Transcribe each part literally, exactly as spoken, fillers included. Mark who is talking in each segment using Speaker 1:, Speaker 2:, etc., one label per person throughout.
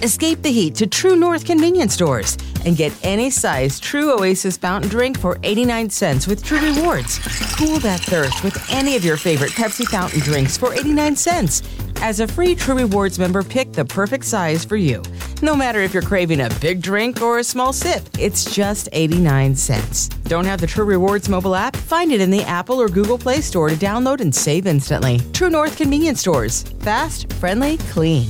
Speaker 1: Escape the heat to True North convenience stores and get any size True Oasis fountain drink for eighty-nine cents with True Rewards. Cool that thirst with any of your favorite Pepsi fountain drinks for eighty-nine cents. As a free True Rewards member, pick the perfect size for you. No matter if you're craving a big drink or a small sip, it's just eighty-nine cents. Don't have the True Rewards mobile app? Find it in the Apple or Google Play Store to download and save instantly. True North convenience stores. Fast, friendly, clean.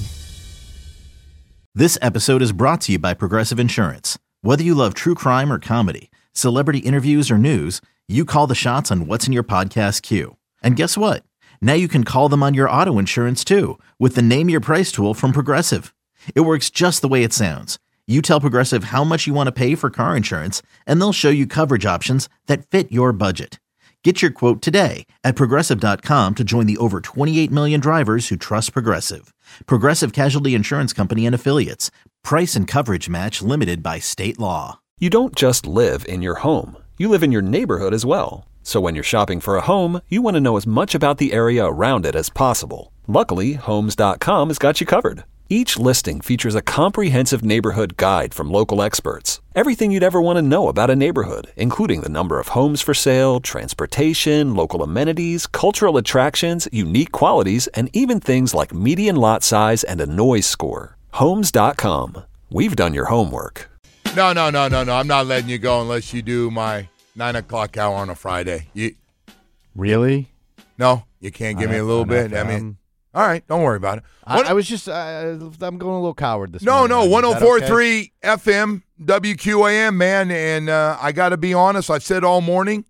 Speaker 2: This episode is brought to you by Progressive Insurance. Whether you love true crime or comedy, celebrity interviews or news, you call the shots on what's in your podcast queue. And guess what? Now you can call them on your auto insurance too with the Name Your Price tool from Progressive. It works just the way it sounds. You tell Progressive how much you want to pay for car insurance, and they'll show you coverage options that fit your budget. Get your quote today at Progressive dot com to join the over twenty-eight million drivers who trust Progressive. Progressive Casualty Insurance Company and Affiliates. Price and coverage match limited by state law.
Speaker 3: You don't just live in your home. You live in your neighborhood as well. So when you're shopping for a home, you want to know as much about the area around it as possible. Luckily, Homes dot com has got you covered. Each listing features a comprehensive neighborhood guide from local experts. Everything you'd ever want to know about a neighborhood, including the number of homes for sale, transportation, local amenities, cultural attractions, unique qualities, and even things like median lot size and a noise score. Homes dot com. We've done your homework.
Speaker 4: No, no, no, no, no. I'm not letting you go unless you do my nine o'clock hour on a Friday. You,
Speaker 5: really?
Speaker 4: No, you can't give I me a little bit. I mean, all right, don't worry about it.
Speaker 5: I, I was just, uh, I'm going a little coward this
Speaker 4: no,
Speaker 5: morning.
Speaker 4: No, no, one oh four point three
Speaker 5: okay?
Speaker 4: F M, W Q A M, man, and uh, I got to be honest, I've said all morning,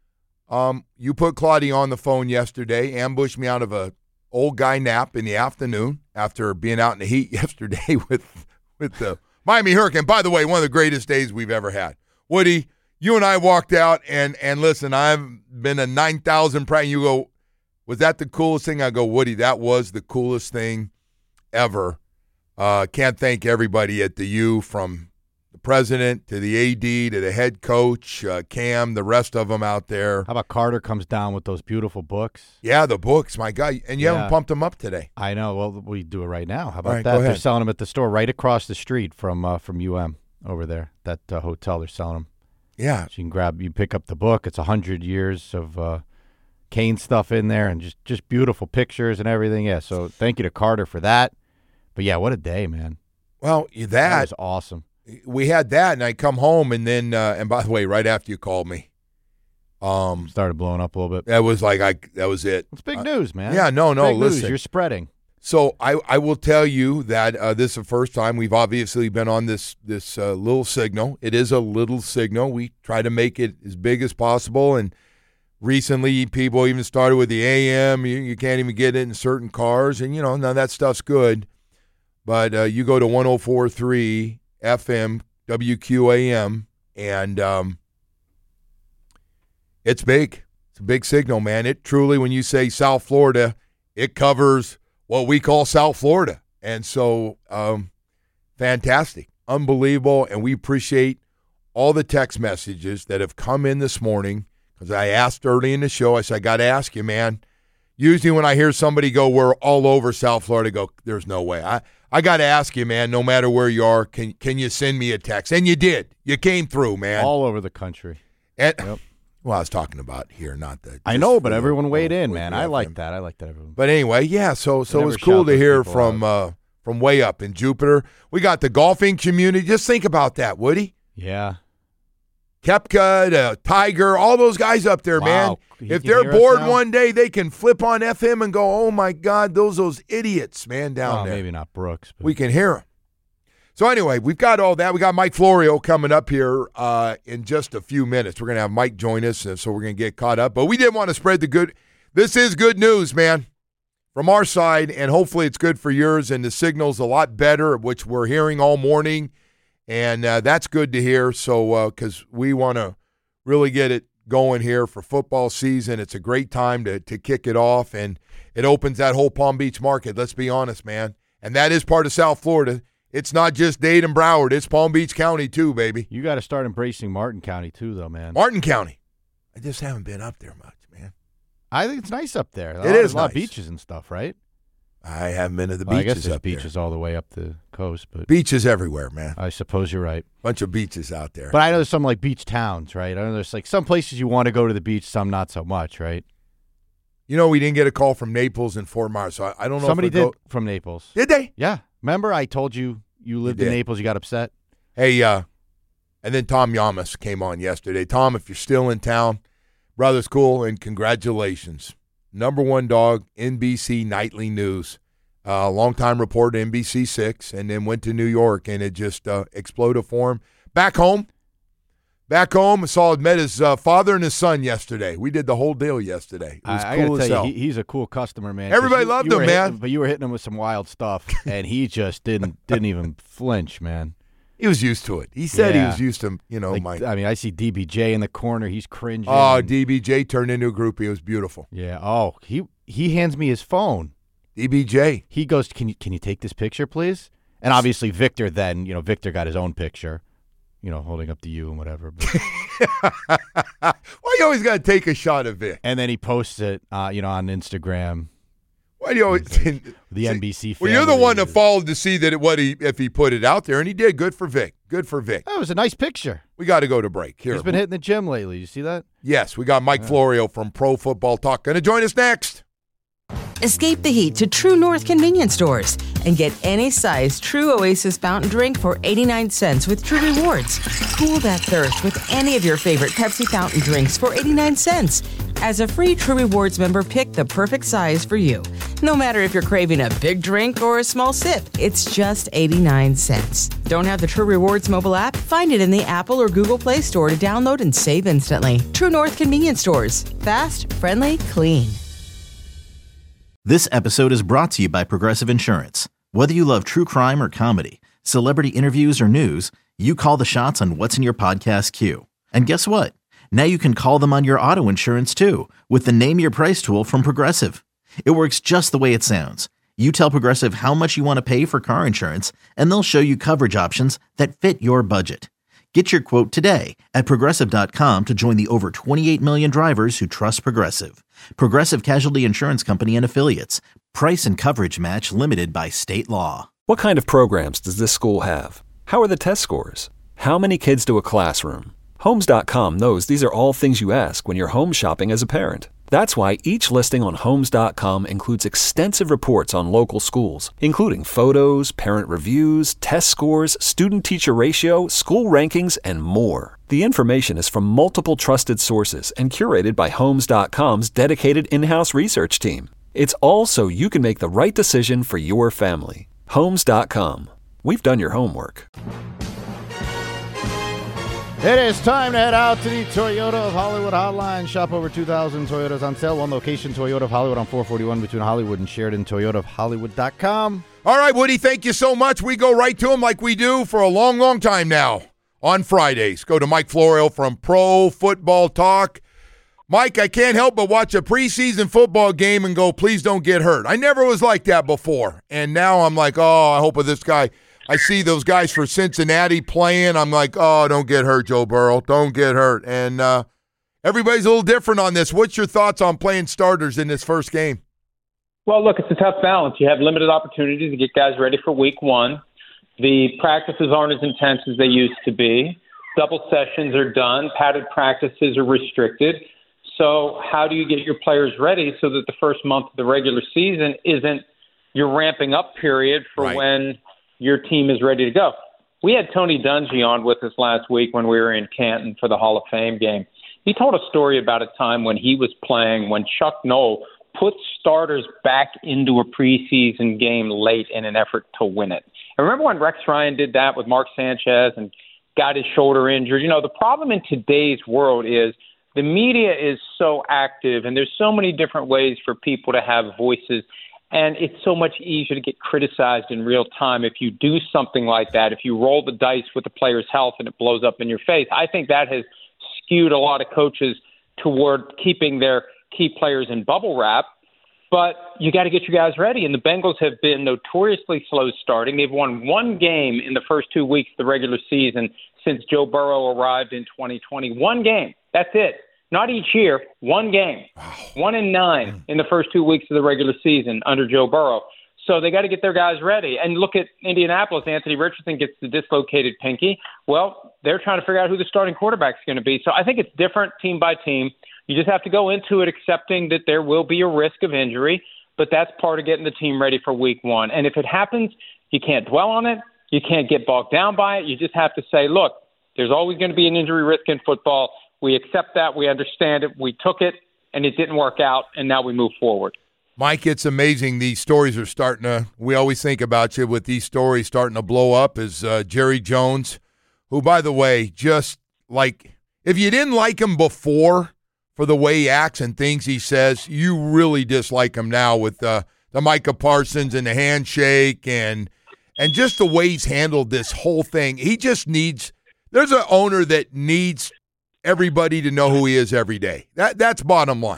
Speaker 4: um, you put Claudia on the phone yesterday, ambushed me out of a old guy nap in the afternoon after being out in the heat yesterday with with the Miami Hurricane. By the way, one of the greatest days we've ever had. Woody, you and I walked out, and, and listen, I've been a nine thousand practice. You go, was that the coolest thing? I go, Woody, that was the coolest thing ever. Uh, can't thank everybody at the U, from the president to the A D to the head coach, uh, Cam, the rest of them out there.
Speaker 5: How about Carter comes down with those beautiful books?
Speaker 4: Yeah, the books, my God. And you
Speaker 5: yeah.
Speaker 4: haven't pumped them up today.
Speaker 5: I know. Well, we do it right now. How about
Speaker 4: right,
Speaker 5: that? They're selling them at the store right across the street from uh, from U M over there. That uh, hotel, they're selling them.
Speaker 4: Yeah.
Speaker 5: So you can grab, you pick up the book. It's one hundred years of uh, Kane stuff in there, and just, just beautiful pictures and everything. Yeah, so thank you to Carter for that. But, yeah, what a day, man.
Speaker 4: Well, that,
Speaker 5: that was awesome.
Speaker 4: We had that, and I come home, and then, uh, and by the way, right after you called me, um,
Speaker 5: started blowing up a little bit.
Speaker 4: That was like, I that was it.
Speaker 5: It's big uh, news, man.
Speaker 4: Yeah, no, no,
Speaker 5: big
Speaker 4: listen.
Speaker 5: News. You're spreading.
Speaker 4: So I, I will tell you that uh, this is the first time we've obviously been on this this uh, little signal. It is a little signal. We try to make it as big as possible, and recently people even started with the A M. You, you can't even get it in certain cars, and, you know, none of that stuff's good. But uh, you go to one oh four point three F M, W Q A M, and um, it's big. It's a big signal, man. It truly, when you say South Florida, it covers what we call South Florida. And so, um, fantastic, unbelievable, and we appreciate all the text messages that have come in this morning, because I asked early in the show, I said, I got to ask you, man. Usually when I hear somebody go, we're all over South Florida, I go, there's no way. I, I got to ask you, man, no matter where you are, can can you send me a text? And you did. You came through, man.
Speaker 5: All over the country.
Speaker 4: And,
Speaker 5: yep.
Speaker 4: Well, I was talking about here, not the.
Speaker 5: I know, but everyone weighed in, man. I like that. I like that. Everyone.
Speaker 4: But anyway, yeah. So, so it was cool to hear from uh, from way up in Jupiter. We got the golfing community. Just think about that, Woody.
Speaker 5: Yeah.
Speaker 4: Koepka, the Tiger, all those guys up there,
Speaker 5: wow.
Speaker 4: man. If they're bored one day, they can flip on F M and go, "Oh my God, those those idiots, man, down
Speaker 5: oh,
Speaker 4: there."
Speaker 5: Maybe not Brooks. But.
Speaker 4: We can hear them. So anyway, we've got all that. We got Mike Florio coming up here uh, in just a few minutes. We're going to have Mike join us, and so we're going to get caught up. But we did want to spread the good. This is good news, man, from our side, and hopefully it's good for yours. And the signal's a lot better, which we're hearing all morning, and uh, that's good to hear. So because uh, we want to really get it going here for football season. It's a great time to to kick it off, and it opens that whole Palm Beach market. Let's be honest, man, and that is part of South Florida. It's not just Dade and Broward. It's Palm Beach County, too, baby.
Speaker 5: You got to start embracing Martin County, too, though, man.
Speaker 4: Martin County. I just haven't been up there much, man.
Speaker 5: I think it's nice up there.
Speaker 4: It
Speaker 5: lot,
Speaker 4: is
Speaker 5: a lot
Speaker 4: nice.
Speaker 5: of beaches and stuff, right?
Speaker 4: I haven't been to the
Speaker 5: well,
Speaker 4: beaches
Speaker 5: I guess there's
Speaker 4: up
Speaker 5: beaches
Speaker 4: there.
Speaker 5: all the way up to coast, but
Speaker 4: Beaches everywhere, man.
Speaker 5: I suppose you're right.
Speaker 4: Bunch of beaches out there.
Speaker 5: But I know there's some like beach towns, right? I know there's like some places you want to go to the beach, some not so much, right?
Speaker 4: You know, we didn't get a call from Naples and Fort Myers, so I, I don't know
Speaker 5: Somebody
Speaker 4: if
Speaker 5: did
Speaker 4: go-
Speaker 5: from Naples.
Speaker 4: Did they?
Speaker 5: Yeah. Remember I told you you lived
Speaker 4: You
Speaker 5: in
Speaker 4: did.
Speaker 5: Naples, you got upset?
Speaker 4: Hey, uh, and then Tom Yamas came on yesterday. Tom, if you're still in town, brother's cool, and congratulations. Number one dog, N B C Nightly News. Uh, longtime reporter, N B C six, and then went to New York, and it just uh, exploded for him. Back home, back home, I saw met his uh, father and his son yesterday. We did the whole deal yesterday. It was
Speaker 5: I,
Speaker 4: cool
Speaker 5: I
Speaker 4: as
Speaker 5: gotta tell
Speaker 4: hell.
Speaker 5: you, he, he's a cool customer, man. 'Cause
Speaker 4: Everybody
Speaker 5: you-
Speaker 4: loved
Speaker 5: you
Speaker 4: him,
Speaker 5: were
Speaker 4: man.
Speaker 5: hitting- but you were hitting him with some wild stuff, and he just didn't didn't even flinch, man.
Speaker 4: He was used to it. He said he
Speaker 5: Yeah.
Speaker 4: was used to, you know,
Speaker 5: Like,
Speaker 4: my.
Speaker 5: I mean, I see D B J in the corner. He's cringing.
Speaker 4: Oh,
Speaker 5: and-
Speaker 4: D B J turned into a groupie. It was beautiful.
Speaker 5: Yeah. Oh, he he hands me his phone.
Speaker 4: D B J.
Speaker 5: He goes, "Can you can you take this picture, please?" And obviously Victor then, you know, Victor got his own picture, you know, holding up to you and whatever. But,
Speaker 4: Why you always got to take a shot of Vic?
Speaker 5: and then he posts it, uh, you know, on Instagram.
Speaker 4: Why do you always?
Speaker 5: The N B C.
Speaker 4: Well, you're the one that
Speaker 5: family.
Speaker 4: followed to see that it, what he if he put it out there, and he did. Good for Vic. Good for Vic.
Speaker 5: That was a nice picture.
Speaker 4: We got to go to break here.
Speaker 5: He's been hitting the gym lately. You see that?
Speaker 4: Yes, we got Mike Florio from Pro Football Talk going to join us next.
Speaker 1: Escape the heat to True North convenience stores and get any size True Oasis fountain drink for eighty-nine cents with True Rewards. Cool that thirst with any of your favorite Pepsi fountain drinks for eighty-nine cents. As a free True Rewards member, pick the perfect size for you. No matter if you're craving a big drink or a small sip, it's just eighty-nine cents. Don't have the True Rewards mobile app? Find it in the Apple or Google Play Store to download and save instantly. True North convenience stores. Fast, friendly, clean.
Speaker 2: This episode is brought to you by Progressive Insurance. Whether you love true crime or comedy, celebrity interviews or news, you call the shots on what's in your podcast queue. And guess what? Now you can call them on your auto insurance too with the Name Your Price tool from Progressive. It works just the way it sounds. You tell Progressive how much you want to pay for car insurance, and they'll show you coverage options that fit your budget. Get your quote today at Progressive dot com to join the over twenty-eight million drivers who trust Progressive. Progressive Casualty Insurance Company and Affiliates. Price and coverage match limited by state law.
Speaker 3: What kind of programs does this school have? How are the test scores? How many kids do a classroom? Homes dot com knows these are all things you ask when you're home shopping as a parent. That's why each listing on Homes dot com includes extensive reports on local schools, including photos, parent reviews, test scores, student-teacher ratio, school rankings, and more. The information is from multiple trusted sources and curated by Homes dot com's dedicated in-house research team. It's all so you can make the right decision for your family. Homes dot com. We've done your homework.
Speaker 5: It is time to head out to the Toyota of Hollywood hotline. Shop over two thousand Toyotas on sale. One location, Toyota of Hollywood on four forty-one between Hollywood and Sheridan. Toyota of Hollywood dot com.
Speaker 4: All right, Woody, thank you so much. We go right to him like we do for a long, long time now on Fridays. Go to Mike Florio from Pro Football Talk. Mike, I can't help but watch a preseason football game and go, please don't get hurt. I never was like that before. And now I'm like, oh, I hope of this guy. I see those guys for Cincinnati playing. I'm like, oh, don't get hurt, Joe Burrow. Don't get hurt. And uh, everybody's a little different on this. What's your thoughts on playing starters in this first game?
Speaker 6: Well, look, it's a tough balance. You have limited opportunities to get guys ready for week one. The practices aren't as intense as they used to be. Double sessions are done. Padded practices are restricted. So how do you get your players ready so that the first month of the regular season isn't your ramping up period for
Speaker 4: Right.
Speaker 6: when your team is ready to go? We had Tony Dungy on with us last week when we were in Canton for the Hall of Fame game. He told a story about a time when he was playing, when Chuck Noll put starters back into a preseason game late in an effort to win it. And remember when Rex Ryan did that with Mark Sanchez and got his shoulder injured? You know, the problem in today's world is the media is so active and there's so many different ways for people to have voices. And it's so much easier to get criticized in real time if you do something like that, if you roll the dice with the player's health and it blows up in your face. I think that has skewed a lot of coaches toward keeping their key players in bubble wrap. But you got to get your guys ready. And the Bengals have been notoriously slow starting. They've won one game in the first two weeks of the regular season since Joe Burrow arrived in twenty twenty. One game. That's it. Not each year, one game. One in nine in the first two weeks of the regular season under Joe Burrow. So they got to get their guys ready. And look at Indianapolis. Anthony Richardson gets the dislocated pinky. Well, they're trying to figure out who the starting quarterback is going to be. So I think it's different team by team. You just have to go into it accepting that there will be a risk of injury, but that's part of getting the team ready for week one. And if it happens, you can't dwell on it. You can't get bogged down by it. You just have to say, look, there's always going to be an injury risk in football. We accept that. We understand it. We took it, and it didn't work out, and now we move forward.
Speaker 4: Mike, it's amazing. These stories are starting to – we always think about you with these stories starting to blow up is uh, Jerry Jones, who, by the way, just like – if you didn't like him before for the way he acts and things he says, you really dislike him now with uh, the Micah Parsons and the handshake and and just the way he's handled this whole thing. He just needs – there's an owner that needs everybody to know who he is every day. That That's bottom line.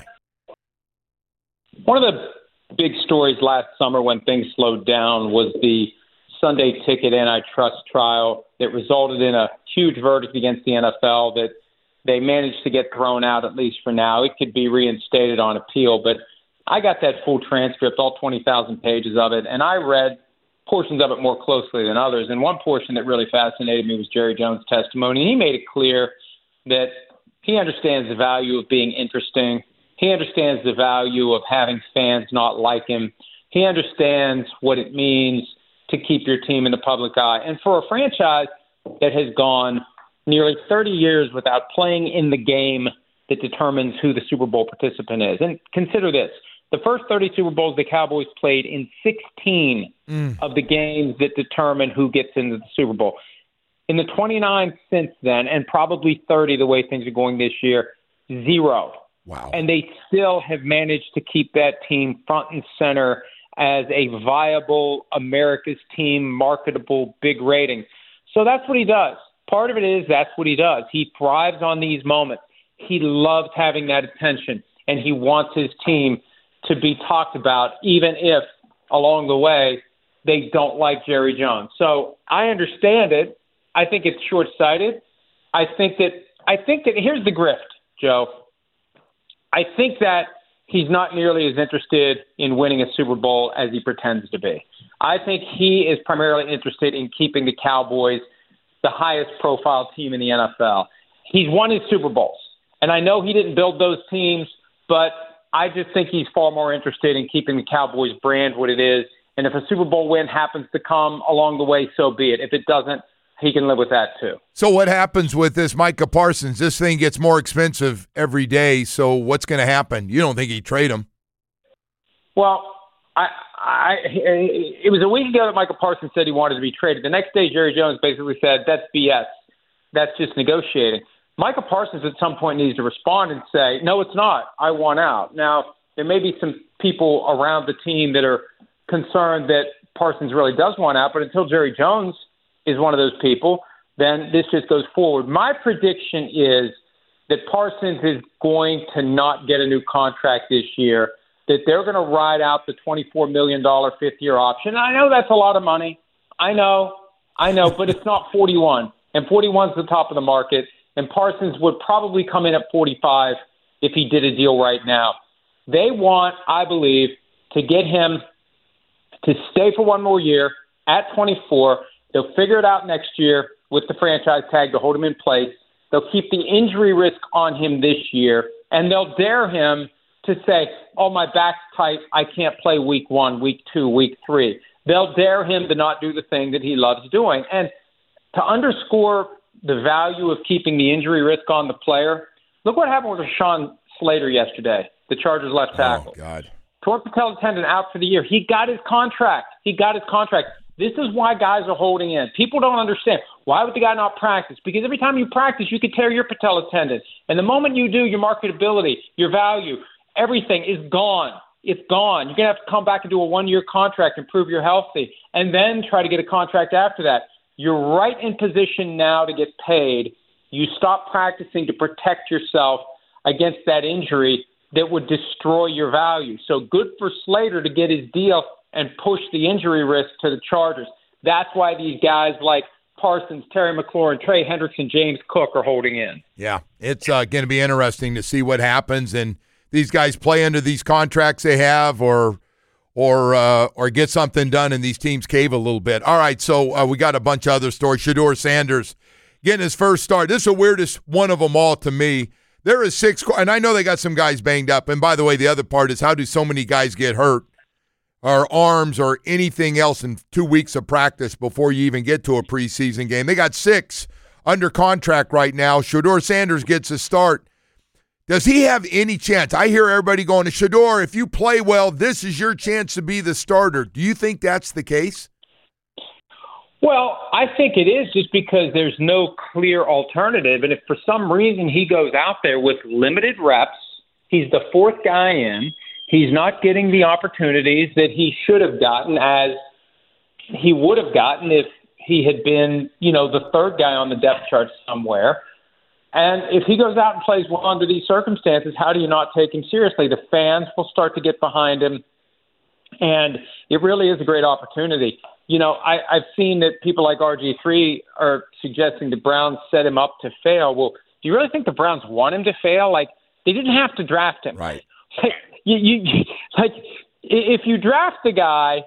Speaker 6: One of the big stories last summer when things slowed down was the Sunday ticket antitrust trial that resulted in a huge verdict against the N F L that they managed to get thrown out, at least for now. It could be reinstated on appeal, but I got that full transcript, all twenty thousand pages of it, and I read portions of it more closely than others. And one portion that really fascinated me was Jerry Jones' testimony. And he made it clear that he understands the value of being interesting. He understands the value of having fans not like him. He understands what it means to keep your team in the public eye. And for a franchise that has gone nearly thirty years without playing in the game that determines who the Super Bowl participant is. And consider this. The first thirty Super Bowls, the Cowboys played in sixteen mm. of the games that determine who gets into the Super Bowl. In the twenty-nine since then, and probably thirty the way things are going this year, zero.
Speaker 4: Wow.
Speaker 6: And they still have managed to keep that team front and center as a viable America's team, marketable, big rating. So that's what he does. Part of it is that's what he does. He thrives on these moments. He loves having that attention, and he wants his team to be talked about, even if along the way they don't like Jerry Jones. So I understand it. I think it's short-sighted. I think that I think that here's the grift, Joe. I think that he's not nearly as interested in winning a Super Bowl as he pretends to be. I think he is primarily interested in keeping the Cowboys the highest profile team in the N F L. He's won his Super Bowls, and I know he didn't build those teams, but I just think he's far more interested in keeping the Cowboys brand what it is. And if a Super Bowl win happens to come along the way, so be it. If it doesn't, he can live with that too.
Speaker 4: So what happens with this Micah Parsons? This thing gets more expensive every day. So what's going to happen? You don't think he'd trade him?
Speaker 6: Well, I, I, it was a week ago that Micah Parsons said he wanted to be traded. The next day, Jerry Jones basically said, that's B S. That's just negotiating. Micah Parsons at some point needs to respond and say, no, it's not. I want out. Now, there may be some people around the team that are concerned that Parsons really does want out, but until Jerry Jones is one of those people, then this just goes forward. My prediction is that Parsons is going to not get a new contract this year, that they're going to ride out the twenty-four million dollars fifth-year option. I know that's a lot of money. I know. I know, but it's not forty-one, and forty-one is the top of the market, and Parsons would probably come in at forty-five if he did a deal right now. They want, I believe, to get him to stay for one more year at twenty-four. They'll figure it out next year with the franchise tag to hold him in place. They'll keep the injury risk on him this year, and they'll dare him to say, oh, my back's tight, I can't play week one, week two, week three. They'll dare him to not do the thing that he loves doing. And to underscore the value of keeping the injury risk on the player, look what happened with Rashawn Slater yesterday, the Chargers left tackle.
Speaker 4: Oh, God.
Speaker 6: Torn patella tendon out for the year. He got his contract. He got his contract. This is why guys are holding in. People don't understand. Why would the guy not practice? Because every time you practice, you could tear your patella tendon. And the moment you do, your marketability, your value, everything is gone. It's gone. You're going to have to come back and do a one-year contract and prove you're healthy, and then try to get a contract after that. You're right in position now to get paid. You stop practicing to protect yourself against that injury that would destroy your value. So good for Slater to get his deal and push the injury risk to the Chargers. That's why these guys like Parsons, Terry McLaurin, Trey Hendrickson, James Cook are holding in.
Speaker 4: Yeah, it's uh, going to be interesting to see what happens, and these guys play under these contracts they have, or or uh, or get something done, and these teams cave a little bit. All right, so uh, we got a bunch of other stories. Shedeur Sanders getting his first start. This is the weirdest one of them all to me. There is six, and I know they got some guys banged up. And by the way, the other part is, how do so many guys get hurt, or arms, or anything else in two weeks of practice before you even get to a preseason game? They got six under contract right now. Shedeur Sanders gets a start. Does he have any chance? I hear everybody going to Shedeur, if you play well, this is your chance to be the starter. Do you think that's the case?
Speaker 6: Well, I think it is, just because there's no clear alternative. And if for some reason he goes out there with limited reps, he's the fourth guy in, he's not getting the opportunities that he should have gotten, as he would have gotten if he had been, you know, the third guy on the depth chart somewhere. And if he goes out and plays well under these circumstances, how do you not take him seriously? The fans will start to get behind him, and it really is a great opportunity. You know, I, I've seen that people like R G three are suggesting the Browns set him up to fail. Well, do you really think the Browns want him to fail? Like, they didn't have to draft him.
Speaker 4: Right.
Speaker 6: Like, you, you, like if you draft the guy,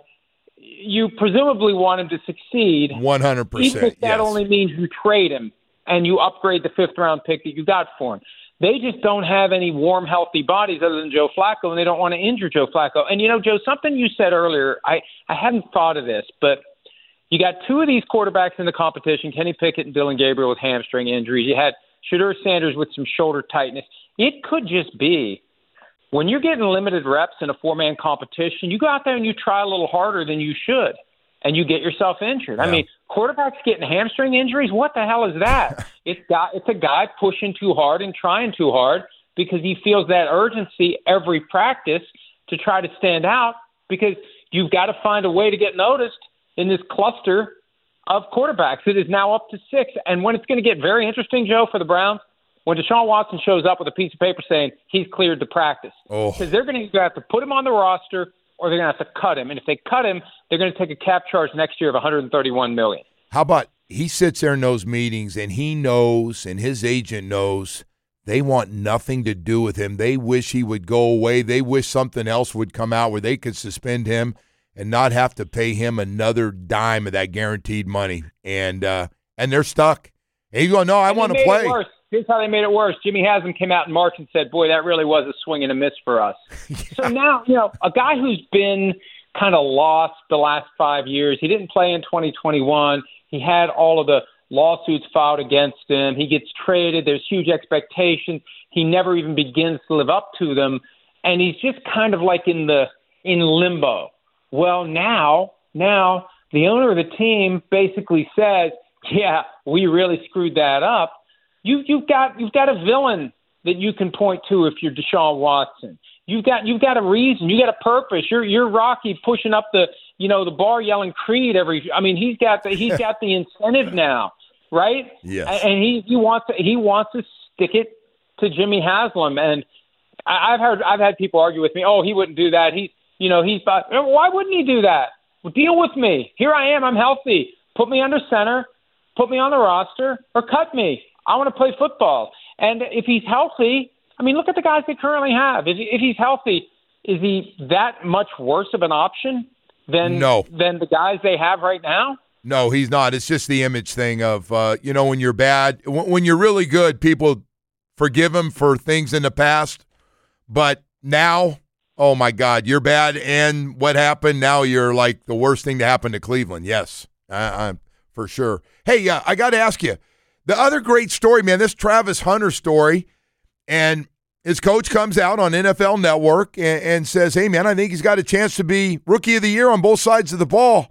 Speaker 6: you presumably want him to succeed.
Speaker 4: one hundred percent,
Speaker 6: even if that
Speaker 4: yes.
Speaker 6: only means you trade him and you upgrade the fifth-round pick that you got for him. They just don't have any warm, healthy bodies other than Joe Flacco, and they don't want to injure Joe Flacco. And, you know, Joe, something you said earlier, I, I hadn't thought of this, but you got two of these quarterbacks in the competition, Kenny Pickett and Dylan Gabriel, with hamstring injuries. You had Shedeur Sanders with some shoulder tightness. It could just be, when you're getting limited reps in a four-man competition, you go out there and you try a little harder than you should, and you get yourself injured. Yeah. I mean, quarterbacks getting hamstring injuries, what the hell is that? it's got it's a guy pushing too hard and trying too hard because he feels that urgency every practice to try to stand out, because you've got to find a way to get noticed in this cluster of quarterbacks. It is now up to six. And when it's going to get very interesting, Joe, for the Browns, when Deshaun Watson shows up with a piece of paper saying he's cleared to practice. Because oh. they're going to have to put him on the roster, or they're going to have to cut him. And if they cut him, they're going to take a cap charge next year of one hundred thirty-one million dollars.
Speaker 4: How about he sits there in those meetings and he knows, and his agent knows, they want nothing to do with him. They wish he would go away. They wish something else would come out where they could suspend him and not have to pay him another dime of that guaranteed money. And uh, and they're stuck. And he's going, no, I want to play.
Speaker 6: Here's how they made it worse. Jimmy Haslam came out in March and said, boy, that really was a swing and a miss for us. yeah. So now, you know, a guy who's been kind of lost the last five years, he didn't play in twenty twenty-one. He had all of the lawsuits filed against him. He gets traded. There's huge expectations. He never even begins to live up to them. And he's just kind of like in the in limbo. Well, now, now the owner of the team basically says, yeah, we really screwed that up. You, you've got you've got a villain that you can point to if you're Deshaun Watson. You've got you've got a reason. You got a purpose. You're you're Rocky pushing up the you know the bar yelling Creed every. I mean he's got the he's got the incentive now, right?
Speaker 4: Yes.
Speaker 6: And he he wants to, he wants to stick it to Jimmy Haslam. And I, I've heard I've had people argue with me. Oh, he wouldn't do that. He you know he's thought, why wouldn't he do that? Well, deal with me. Here I am. I'm healthy. Put me under center. Put me on the roster or cut me. I want to play football. And if he's healthy, I mean, look at the guys they currently have. If, if he's healthy, is he that much worse of an option than
Speaker 4: no.
Speaker 6: than the guys they have right now?
Speaker 4: No, he's not. It's just the image thing of, uh, you know, when you're bad, when you're really good, people forgive him for things in the past. But now, oh, my God, you're bad. And what happened? Now you're like the worst thing to happen to Cleveland. Yes, I, I'm for sure. Hey, uh, I got to ask you. The other great story, man, this Travis Hunter story, and his coach comes out on N F L Network and, and says, hey, man, I think he's got a chance to be Rookie of the Year on both sides of the ball.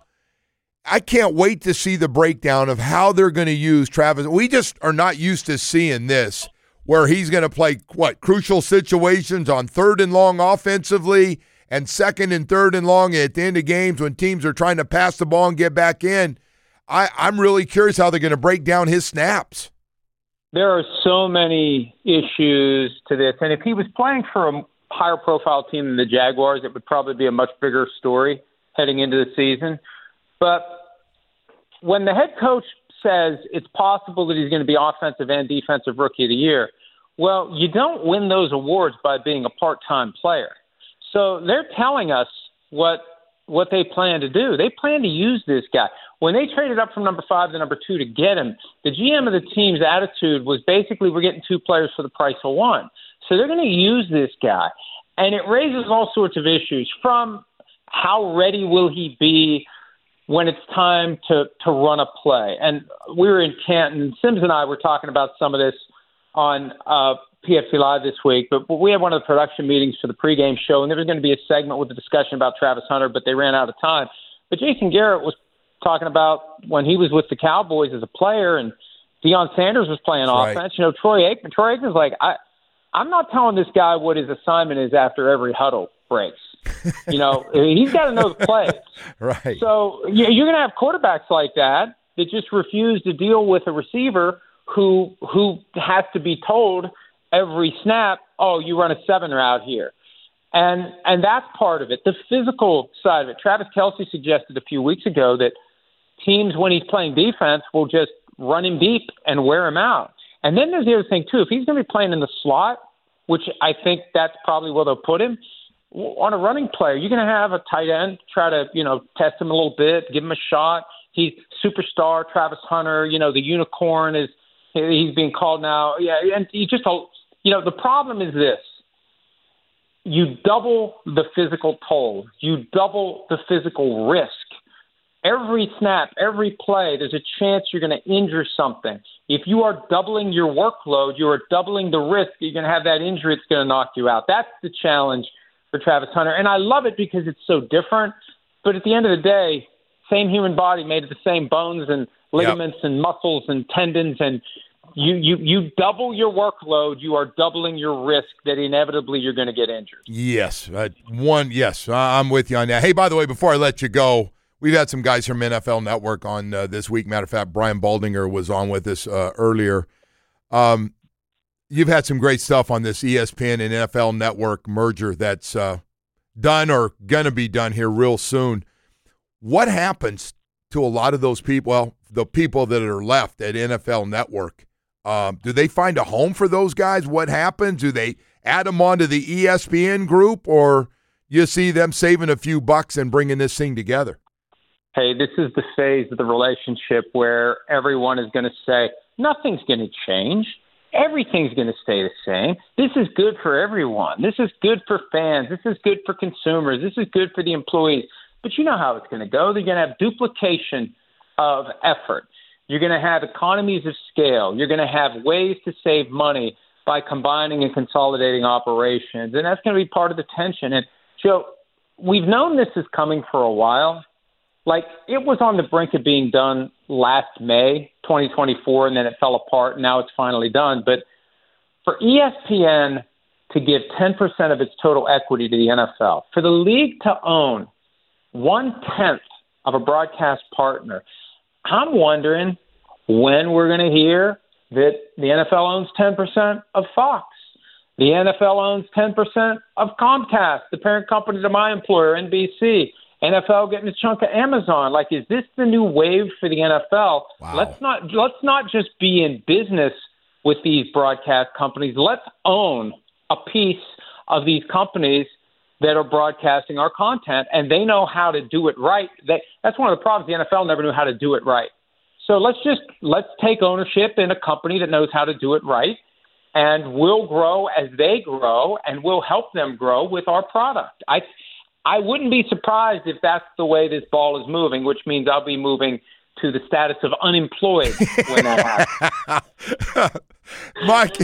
Speaker 4: I can't wait to see the breakdown of how they're going to use Travis. We just are not used to seeing this, where he's going to play, what, crucial situations on third and long offensively and second and third and long at the end of games when teams are trying to pass the ball and get back in. I, I'm really curious how they're going to break down his snaps.
Speaker 6: There are so many issues to this. And if he was playing for a higher profile team than the Jaguars, it would probably be a much bigger story heading into the season. But when the head coach says it's possible that he's going to be offensive and defensive Rookie of the Year, well, you don't win those awards by being a part-time player. So they're telling us what what they plan to do. They plan to use this guy. When they traded up from number five to number two to get him, the G M of the team's attitude was basically we're getting two players for the price of one. So they're going to use this guy. And it raises all sorts of issues, from how ready will he be when it's time to, to run a play. And we were in Canton. Sims and I were talking about some of this on uh, P F C Live this week, but we had one of the production meetings for the pregame show, and there was going to be a segment with a discussion about Travis Hunter, but they ran out of time. But Jason Garrett was talking about when he was with the Cowboys as a player, and Deion Sanders was playing That's offense. Right. You know, Troy Aikman. Troy Aikman's like, I, I'm not telling this guy what his assignment is after every huddle breaks. You know, he's got to know the plays.
Speaker 4: Right.
Speaker 6: So you're going to have quarterbacks like that that just refuse to deal with a receiver who who has to be told every snap, oh, you run a seven route here. And and that's part of it. The physical side of it. Travis Kelce suggested a few weeks ago that teams, when he's playing defense, will just run him deep and wear him out. And then there's the other thing, too. If he's going to be playing in the slot, which I think that's probably where they'll put him, on a running player, you're going to have a tight end try to, you know, test him a little bit, give him a shot. He's superstar, Travis Hunter, you know, the unicorn is he's being called now. Yeah, and he just, you know, the problem is this. You double the physical toll. You double the physical risk. Every snap, every play, there's a chance you're going to injure something. If you are doubling your workload, you are doubling the risk that you're going to have that injury that's going to knock you out. That's the challenge for Travis Hunter. And I love it because it's so different. But at the end of the day, same human body made of the same bones and ligaments yep. and muscles and tendons. And you, you, you double your workload, you are doubling your risk that inevitably you're going to get injured.
Speaker 4: Yes. Uh, one, yes, I'm with you on that. Hey, by the way, before I let you go, we've had some guys from N F L Network on uh, this week. Matter of fact, Brian Baldinger was on with us uh, earlier. Um, you've had some great stuff on this E S P N and N F L Network merger that's uh, done or going to be done here real soon. What happens to a lot of those people, well, the people that are left at N F L Network? Um, do they find a home for those guys? What happens? Do they add them onto the E S P N group, or you see them saving a few bucks and bringing this thing together?
Speaker 6: Hey, this is the phase of the relationship where everyone is going to say, nothing's going to change. Everything's going to stay the same. This is good for everyone. This is good for fans. This is good for consumers. This is good for the employees. But you know how it's going to go. They're going to have duplication of effort. You're going to have economies of scale. You're going to have ways to save money by combining and consolidating operations. And that's going to be part of the tension. And, Joe, we've known this is coming for a while. Like, it was on the brink of being done last May, twenty twenty-four, and then it fell apart, and now it's finally done. But for E S P N to give ten percent of its total equity to the N F L, for the league to own one-tenth of a broadcast partner, I'm wondering when we're going to hear that the N F L owns ten percent of Fox. The N F L owns ten percent of Comcast, the parent company to my employer, N B C. N F L getting a chunk of Amazon. Like, is this the new wave for the N F L?
Speaker 4: Wow.
Speaker 6: Let's not let's not just be in business with these broadcast companies. Let's own a piece of these companies that are broadcasting our content, and they know how to do it right. They, that's one of the problems. The N F L never knew how to do it right. So let's just let's take ownership in a company that knows how to do it right, and we'll grow as they grow, and we'll help them grow with our product. I. I wouldn't be surprised if that's the way this ball is moving, which means I'll be moving to the status of unemployed when that happens.
Speaker 4: Mike,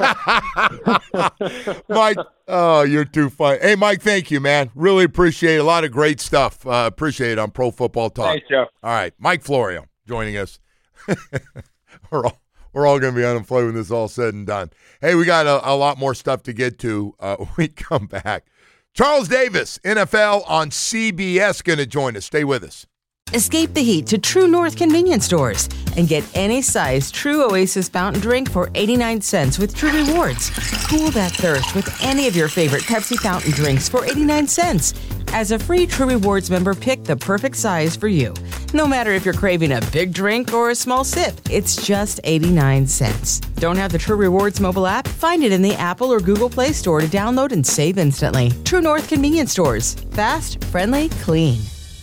Speaker 4: Mike, oh, you're too funny. Hey, Mike, thank you, man. Really appreciate it. A lot of great stuff. Uh, appreciate it on Pro Football Talk.
Speaker 6: Thanks, Joe.
Speaker 4: All right, Mike Florio joining us. we're all, we're all going to be unemployed when this is all said and done. Hey, we got a, a lot more stuff to get to uh, when we come back. Charles Davis, N F L on C B S, going to join us. Stay with us.
Speaker 1: Escape the heat to True North convenience stores and get any size True Oasis fountain drink for eighty-nine cents with True Rewards. Cool that thirst with any of your favorite Pepsi fountain drinks for eighty-nine cents. As a free True Rewards member, pick the perfect size for you. No matter if you're craving a big drink or a small sip, it's just eighty-nine cents. Don't have the True Rewards mobile app? Find it in the Apple or Google Play Store to download and save instantly. True North Convenience Stores. Fast, friendly, clean.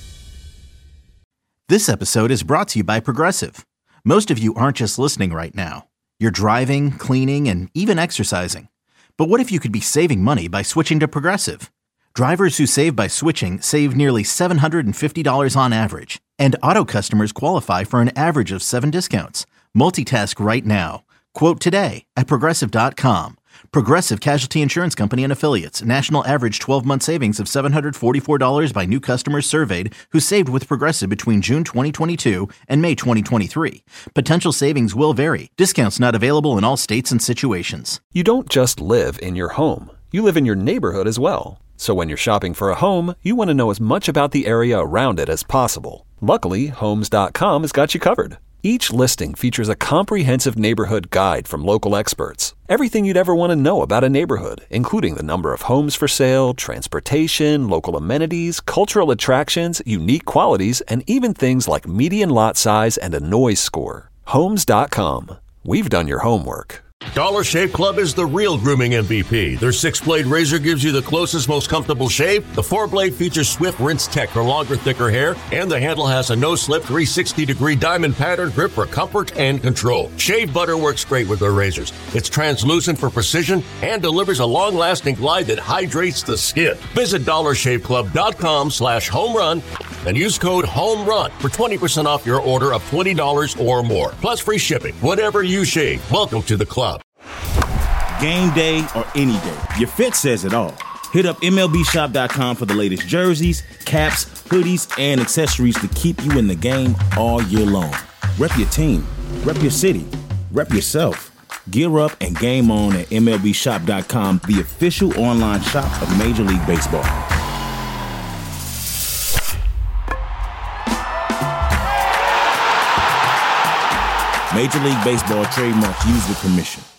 Speaker 2: This episode is brought to you by Progressive. Most of you aren't just listening right now. You're driving, cleaning, and even exercising. But what if you could be saving money by switching to Progressive? Drivers who save by switching save nearly seven hundred fifty dollars on average. And auto customers qualify for an average of seven discounts. Multitask right now. Quote today at Progressive dot com. Progressive Casualty Insurance Company and Affiliates. National average twelve-month savings of seven hundred forty-four dollars by new customers surveyed who saved with Progressive between June twenty twenty-two and May twenty twenty-three. Potential savings will vary. Discounts not available in all states and situations.
Speaker 3: You don't just live in your home. You live in your neighborhood as well. So when you're shopping for a home, you want to know as much about the area around it as possible. Luckily, Homes dot com has got you covered. Each listing features a comprehensive neighborhood guide from local experts. Everything you'd ever want to know about a neighborhood, including the number of homes for sale, transportation, local amenities, cultural attractions, unique qualities, and even things like median lot size and a noise score. Homes dot com. We've done your homework.
Speaker 7: Dollar Shave Club is the real grooming M V P. Their six-blade razor gives you the closest, most comfortable shave. The four-blade features swift rinse tech for longer, thicker hair. And the handle has a no-slip three sixty degree diamond pattern grip for comfort and control. Shave butter works great with their razors. It's translucent for precision and delivers a long-lasting glide that hydrates the skin. Visit dollar shave club dot com slash home run and use code HOMERUN for twenty percent off your order of twenty dollars or more. Plus free shipping. Whatever you shave, welcome to the club.
Speaker 8: Game day or any day, your fit says it all. Hit up M L B shop dot com for the latest jerseys, caps, hoodies, and accessories to keep you in the game all year long. Rep your team, rep your city, rep yourself. Gear up and game on at M L B shop dot com, the official online shop of Major League Baseball. Major League Baseball trademarks used with permission.